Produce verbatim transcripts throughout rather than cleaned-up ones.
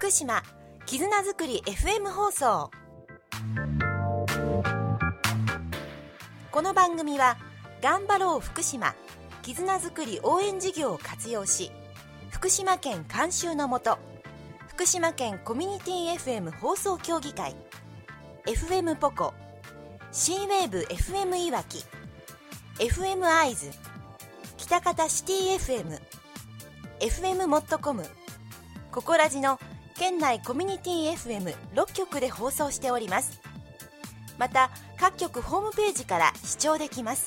福島絆づくり エフエム 放送。この番組は頑張ろう福島絆づくり応援事業を活用し、福島県監修のもと福島県コミュニティ エフエム 放送協議会、 エフエム ポコ、 シーウェーブ エフエム いわき、 エフエム アイズ、北方シティ エフエム、 エフエム モットコム、ココラジの県内コミュニティ エフエムろっ 局で放送しております。また各局ホームページから視聴できます。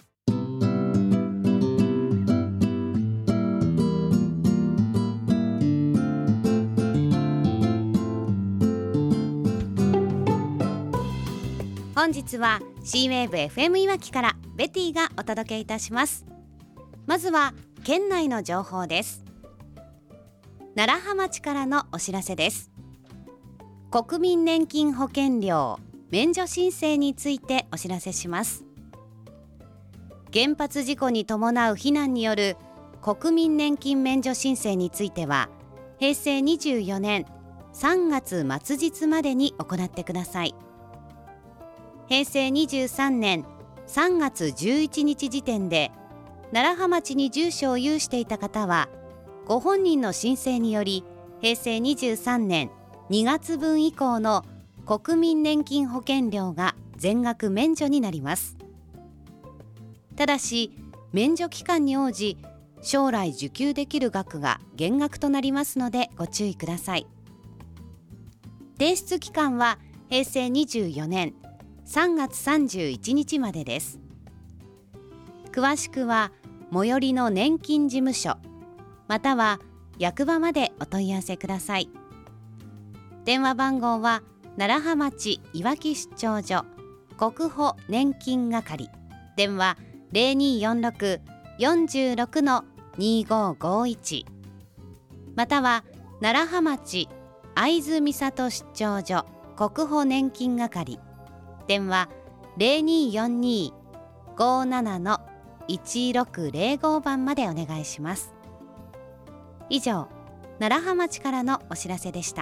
本日は シーウェーブ エフエム いわきからベティがお届けいたします。まずは県内の情報です。楢葉町からのお知らせです。国民年金保険料免除申請についてお知らせします。原発事故に伴う避難による国民年金免除申請については、へいせいにじゅうよねんさんがつ末日までに行ってください。へいせいにじゅうさんねんさんがつじゅういちにち時点で楢葉町に住所を有していた方は、ご本人の申請によりへいせいにじゅうさんねんにがつぶん以降の国民年金保険料が全額免除になります。ただし免除期間に応じ将来受給できる額が減額となりますのでご注意ください。提出期間はへいせいにじゅうよねんさんがつさんじゅういちにちまでです。詳しくは最寄りの年金事務所または役場までお問い合わせください。電話番号は楢葉町いわき出張所国保年金係、電話 ゼロにーよんろく よんろく にーごーごーいち、または楢葉町会津美里出張所国保年金係、電話 ゼロにーよんにー ごーなないちろくゼロご 番までお願いします。以上、楢葉町からのお知らせでした。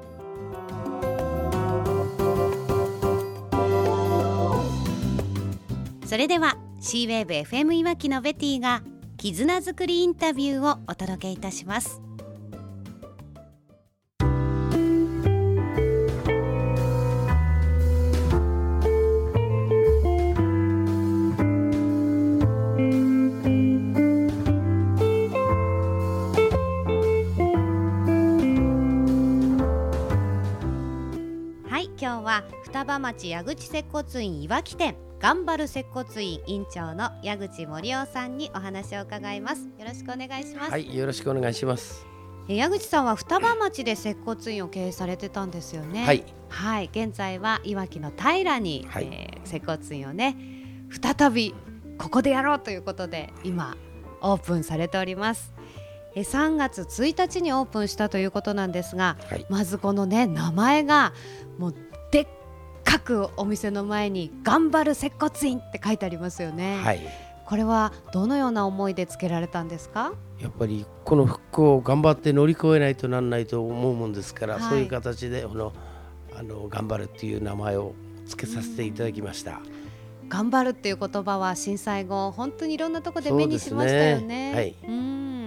それでは シーウェーブ エフエム いわきのベティが絆づくりインタビューをお届けいたします。今日は双葉町矢口接骨院いわき店頑張る接骨院院長の矢口盛夫さんにお話を伺います。よろしくお願いします。 はい、よろしくお願いします。 矢口さんは双葉町で接骨院を経営されてたんですよね。 はい、 はい、現在はいわきの平に、はい、えー、接骨院をね再びここでやろうということで今オープンされております。えさんがつついたちにオープンしたということなんですが、はい、まずこのね名前がもうでっかくお店の前に頑張る接骨院って書いてありますよね。はい、これはどのような思いでつけられたんですか？ やっぱりこの復興を頑張って乗り越えないとなんないと思うもんですから、はい、そういう形でこのあの頑張るっていう名前をつけさせていただきました。 頑張るっていう言葉は震災後本当にいろんなところで目にしましたよね。はい、うん、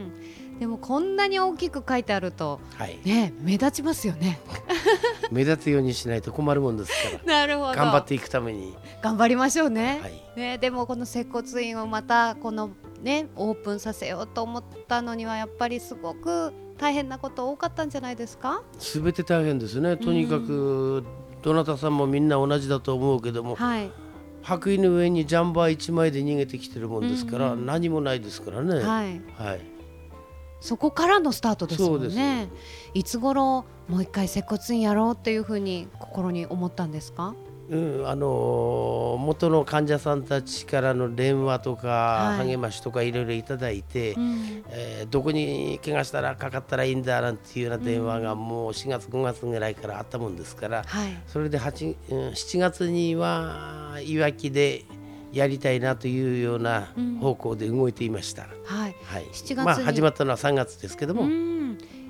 でもこんなに大きく書いてあると、はいね、目立ちますよね。 目立つようにしないと困るもんですからなるほど、 頑張っていくために頑張りましょうね。 はいね、でもこの接骨院をまたこの、ね、オープンさせようと思ったのにはやっぱりすごく大変なこと多かったんじゃないですか？ すべて大変ですね。とにかくどなたさんもみんな同じだと思うけども、はい、白衣の上にジャンバーいちまいで逃げてきてるもんですから、うんうん、何もないですからね。はいはい、 そこからのスタートですもんね。いつ頃もう一回接骨院やろうっていうふうに心に思ったんですか？ うん、あの元の患者さんたちからの電話とか、はい、励ましとかいろいろいただいて、うんえー、どこに怪我したらかかったらいいんだなんていうような電話がもうしがつごがつぐらいからあったもんですから、はい、それではち、うん、しちがつにはいわきでやりたいなというような方向で動いていました。うんはいはい、しちがつに、まあ、始まったのはさんがつですけども、うん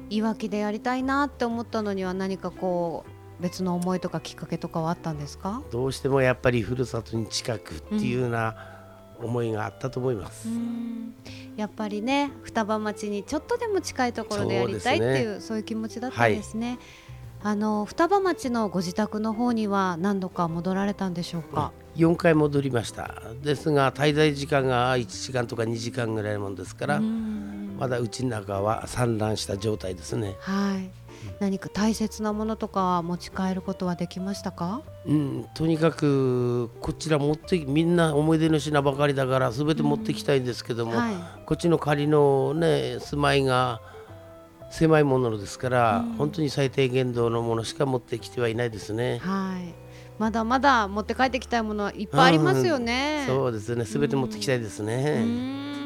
いわきでやりたいなって思ったのには何かこう別の思いとかきっかけとかはあったんですか？ どうしてもやっぱりふるさとに近くっていうような思いがあったと思います、 うん、やっぱりね双葉町にちょっとでも近いところでやりたいっていう、 そう、ね、そういう気持ちだったんですね、はい、あの双葉町のご自宅の方には何度か戻られたんでしょうか？ よんかい戻りました。ですが滞在時間がいちじかんとかにじかんぐらいのもんですから、まだうちの中は散乱した状態ですね。 はい、何か大切なものとかは持ち帰ることはできましたか？ うん、とにかくこちら持ってみんな思い出の品ばかりだから全て持ってきたいんですけども、はい、こっちの仮のね住まいが狭いものですから、うん、本当に最低限度のものしか持ってきてはいないですね。 はい、まだまだ持って帰ってきたいものはいっぱいありますよね、 うん、そうですね、全て持ってきたいですね。 うん、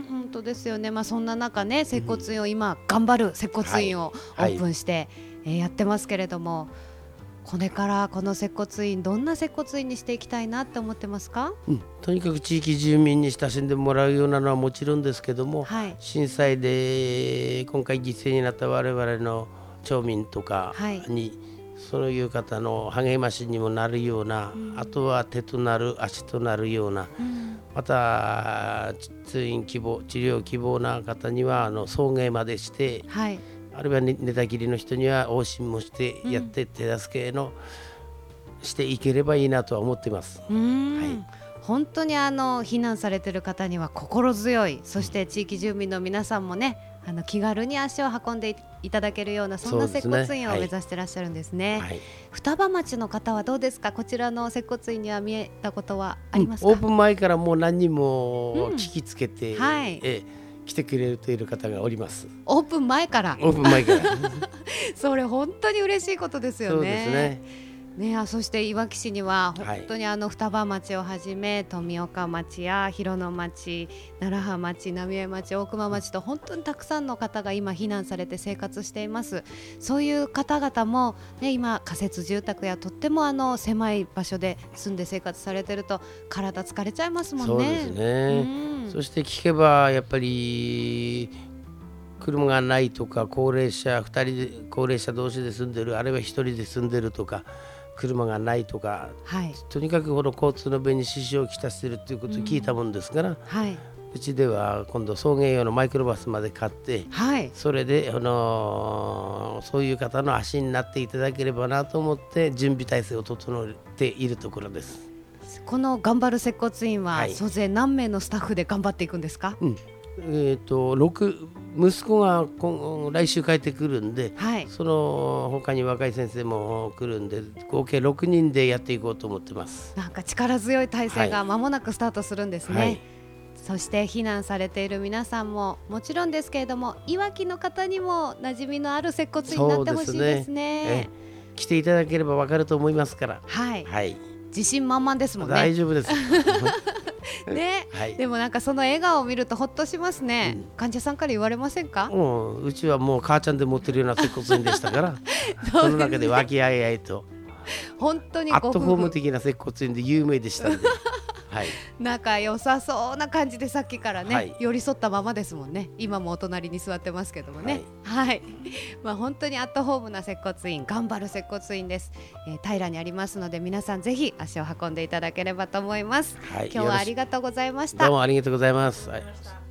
本当ですよね、まあ、そんな中ね接骨院を今頑張る接骨院をオープンして、はいはい、えー、やってますけれども、これからこの接骨院どんな接骨院にしていきたいなって思ってますか？ うん、とにかく地域住民に親しんでもらうようなのはもちろんですけども、はい、震災で今回犠牲になった我々の町民とかに、はい、そういう方の励ましにもなるような、うん、あとは手となる足となるような、うん、また通院希望治療希望な方にはあの送迎までして、はい、あるいは寝たきりの人には往診もしてやって手助けのしていければいいなとは思っています。 うん、はい、本当にあの避難されている方には心強い、そして地域住民の皆さんもねあの気軽に足を運んでいただけるようなそんな接骨院を目指してらっしゃるんですね。はいはい、双葉町の方はどうですか？こちらの接骨院には見えたことはありますか？ うん、オープン前からもう何人も聞きつけて、うん、はい、え来てくれている方がおります。 オープン前からオープン前からそれ本当に嬉しいことですよね。 そうですね。 ね、あそしていわき市には本当にあの双葉町をはじめ富岡町や広野町、楢葉町、浪江町、大熊町と本当にたくさんの方が今避難されて生活しています。そういう方々も、ね、今仮設住宅やとってもあの狭い場所で住んで生活されてると体疲れちゃいますもんね。 そうですね、うん、そして聞けばやっぱり車がないとか高齢者ふたりで高齢者同士で住んでる、あるいはひとりで住んでるとか車がないとか、はい、とにかくこの交通の便に支障をきたしているということを聞いたもんですから、うん、はい、うちでは今度送迎用のマイクロバスまで買って、はい、それで、あのー、そういう方の足になっていただければなと思って準備体制を整えているところです。 この頑張る接骨院は、はい、総勢何名のスタッフで頑張っていくんですか？うん、 えー、とろく息子が今来週帰ってくるんで、はい、その他に若い先生も来るんで合計ろくにんでやっていこうと思ってます。 なんか力強い体制が間もなくスタートするんですね、はい、そして避難されている皆さんももちろんですけれども、いわきの方にも馴染みのある接骨院になってほしいですね。 え来ていただければ分かると思いますから、はい、はい、 自信満々ですもんね。 大丈夫ですね、はい、でもなんかその笑顔を見るとほっとしますね、うん、患者さんから言われませんか？ もううちはもう母ちゃんで持ってるような接骨院でしたからその中で和気あいあいと本当にアットホーム的な接骨院で有名でしたんではい、 仲良さそうな感じでさっきからね、はい、寄り添ったままですもんね。今もお隣に座ってますけどもね、はい、はい、まあ、本当にアットホームな接骨院、頑張る接骨院です、えー、平にありますので皆さんぜひ足を運んでいただければと思います、はい、今日はありがとうございました。 どうもありがとうございます、はい。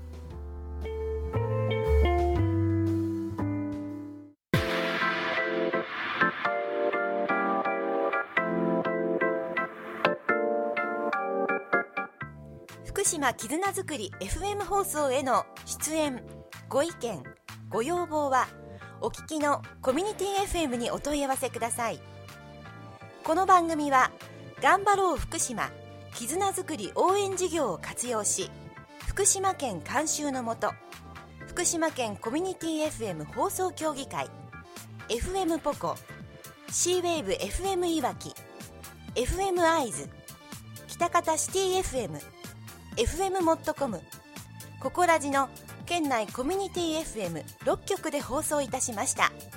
福島絆づくり エフエム 放送への出演ご意見ご要望はお聞きのコミュニティ エフエム にお問い合わせください。この番組は頑張ろう福島絆づくり応援事業を活用し、福島県監修のもと福島県コミュニティ エフエム 放送協議会 エフエム ポコ シーウェーブ エフエム いわき エフエム アイズ北方シティ エフエムエフエム モットコム、ココラジの県内コミュニティ エフエムろっきょくで放送いたしました。